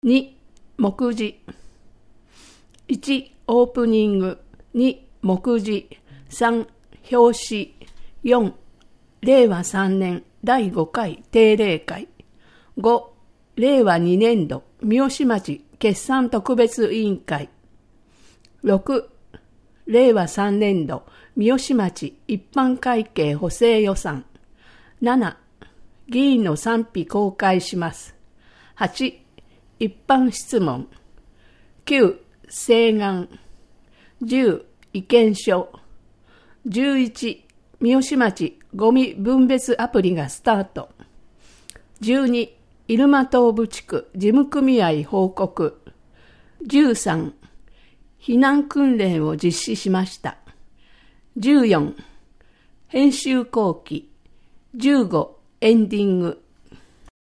2、目次。1、オープニング。2、目次。3、表紙。4、令和3年第5回定例会。5、令和2年度三好町決算特別委員会。6、令和3年度三好町一般会計補正予算。7、議員の賛否公開します。8、一般質問。9、請願。10、意見書。11、三好町ゴミ分別アプリがスタート。12、入間東部地区事務組合報告。13、避難訓練を実施しました。14、編集後期。15、エンディング。